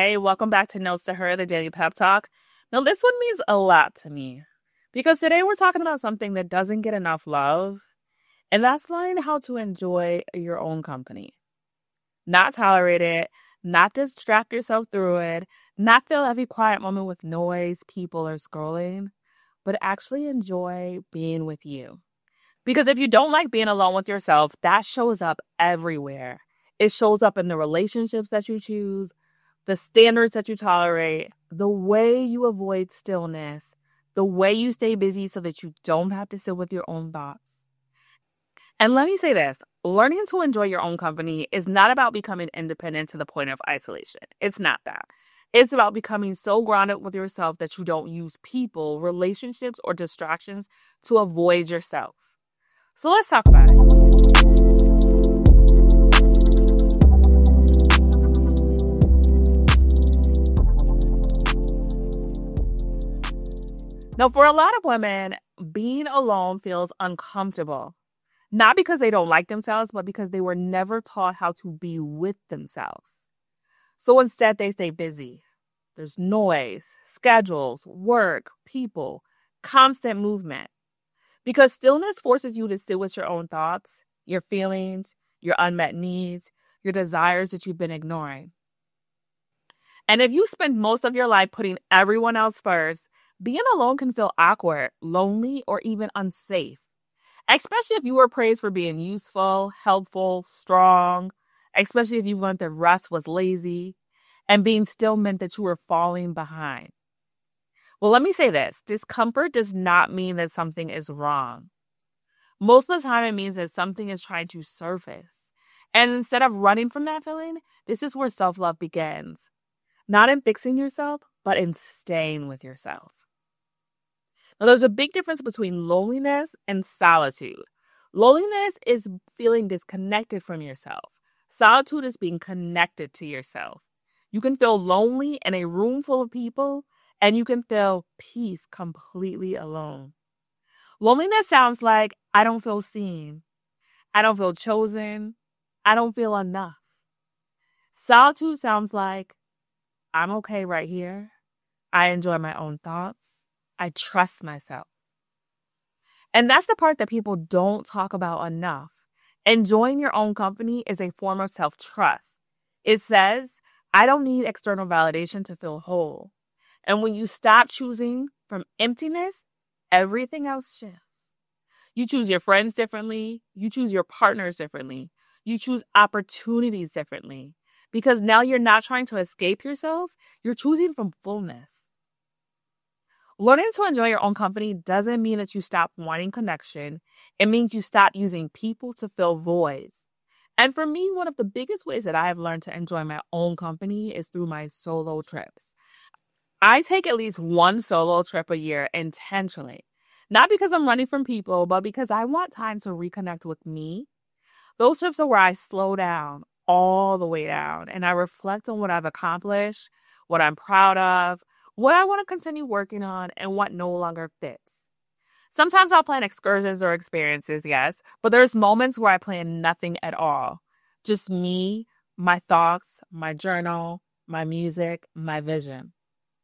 Hey, welcome back to Notes to Her, the Daily Pep Talk. Now, this one means a lot to me because today we're talking about something that doesn't get enough love, and that's learning how to enjoy your own company. Not tolerate it, not distract yourself through it, not fill every quiet moment with noise, people, or scrolling, but actually enjoy being with you. Because if you don't like being alone with yourself, that shows up everywhere. It shows up in the relationships that you choose, the standards that you tolerate, the way you avoid stillness, the way you stay busy so that you don't have to sit with your own thoughts. And let me say this, learning to enjoy your own company is not about becoming independent to the point of isolation. It's not that. It's about becoming so grounded with yourself that you don't use people, relationships, or distractions to avoid yourself. So let's talk about it. Now, for a lot of women, being alone feels uncomfortable, not because they don't like themselves, but because they were never taught how to be with themselves. So instead, they stay busy. There's noise, schedules, work, people, constant movement. Because stillness forces you to sit with your own thoughts, your feelings, your unmet needs, your desires that you've been ignoring. And if you spend most of your life putting everyone else first, being alone can feel awkward, lonely, or even unsafe, especially if you were praised for being useful, helpful, strong, especially if you learned that rest was lazy, and being still meant that you were falling behind. Well, let me say this. Discomfort does not mean that something is wrong. Most of the time, it means that something is trying to surface. And instead of running from that feeling, this is where self-love begins. Not in fixing yourself, but in staying with yourself. Now, there's a big difference between loneliness and solitude. Loneliness is feeling disconnected from yourself. Solitude is being connected to yourself. You can feel lonely in a room full of people, and you can feel peace completely alone. Loneliness sounds like, I don't feel seen. I don't feel chosen. I don't feel enough. Solitude sounds like, I'm okay right here. I enjoy my own thoughts. I trust myself. And that's the part that people don't talk about enough. Enjoying your own company is a form of self-trust. It says, I don't need external validation to feel whole. And when you stop choosing from emptiness, everything else shifts. You choose your friends differently. You choose your partners differently. You choose opportunities differently. Because now you're not trying to escape yourself. You're choosing from fullness. Learning to enjoy your own company doesn't mean that you stop wanting connection. It means you stop using people to fill voids. And for me, one of the biggest ways that I have learned to enjoy my own company is through my solo trips. I take at least one solo trip a year intentionally. Not because I'm running from people, but because I want time to reconnect with me. Those trips are where I slow down, all the way down, and I reflect on what I've accomplished, what I'm proud of, what I want to continue working on, and what no longer fits. Sometimes I'll plan excursions or experiences, yes, but there's moments where I plan nothing at all. Just me, my thoughts, my journal, my music, my vision.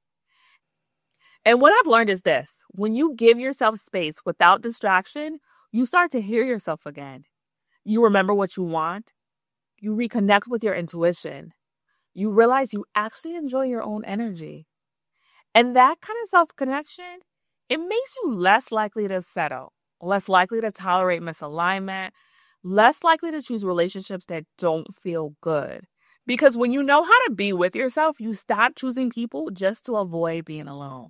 And what I've learned is this, when you give yourself space without distraction, you start to hear yourself again. You remember what you want. You reconnect with your intuition. You realize you actually enjoy your own energy. And that kind of self-connection, it makes you less likely to settle, less likely to tolerate misalignment, less likely to choose relationships that don't feel good. Because when you know how to be with yourself, you stop choosing people just to avoid being alone.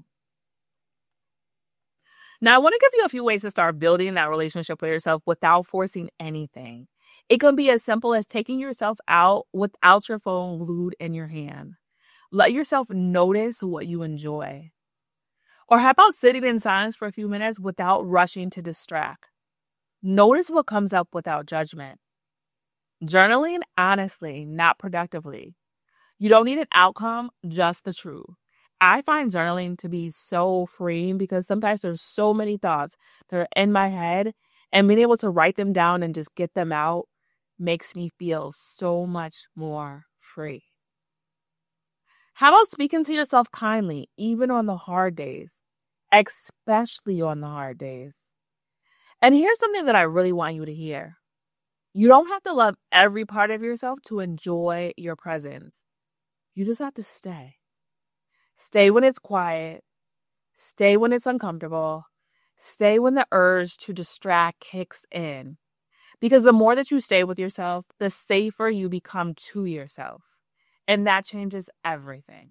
Now, I want to give you a few ways to start building that relationship with yourself without forcing anything. It can be as simple as taking yourself out without your phone glued in your hand. Let yourself notice what you enjoy. Or how about sitting in silence for a few minutes without rushing to distract? Notice what comes up without judgment. Journaling honestly, not productively. You don't need an outcome, just the truth. I find journaling to be so freeing because sometimes there's so many thoughts that are in my head, and being able to write them down and just get them out makes me feel so much more free. How about speaking to yourself kindly, even on the hard days, especially on the hard days? And here's something that I really want you to hear. You don't have to love every part of yourself to enjoy your presence. You just have to stay. Stay when it's quiet. Stay when it's uncomfortable. Stay when the urge to distract kicks in. Because the more that you stay with yourself, the safer you become to yourself. And that changes everything.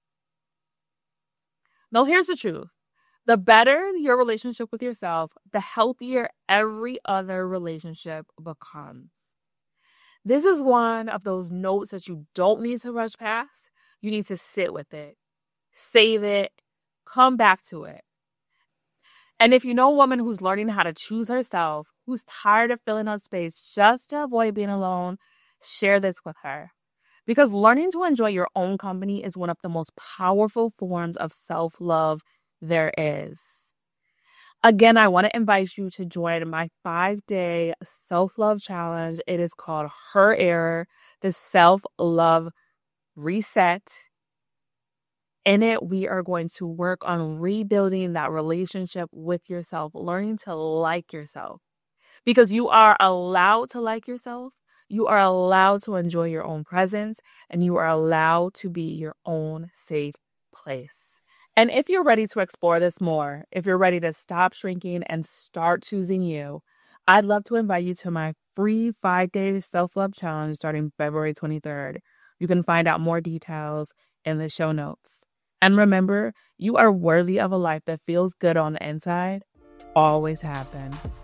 Now, here's the truth. The better your relationship with yourself, the healthier every other relationship becomes. This is one of those notes that you don't need to rush past. You need to sit with it, save it, come back to it. And if you know a woman who's learning how to choose herself, who's tired of filling up space just to avoid being alone, share this with her. Because learning to enjoy your own company is one of the most powerful forms of self-love there is. Again, I want to invite you to join my 5-day self-love challenge. It is called Her Error, the Self-Love Reset. In it, we are going to work on rebuilding that relationship with yourself, learning to like yourself. Because you are allowed to like yourself, you are allowed to enjoy your own presence, and you are allowed to be your own safe place. And if you're ready to explore this more, if you're ready to stop shrinking and start choosing you, I'd love to invite you to my free 5-day self-love challenge starting February 23rd. You can find out more details in the show notes. And remember, you are worthy of a life that feels good on the inside. Always have been.